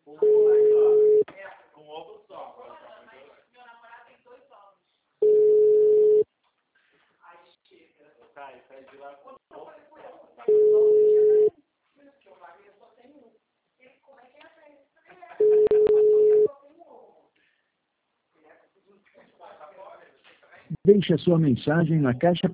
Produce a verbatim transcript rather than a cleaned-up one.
Com ovo só. Meu namorado tem dois ovos. Aí chega. Sai, sai de lá com ovo. Como é que é? Deixe a sua mensagem na caixa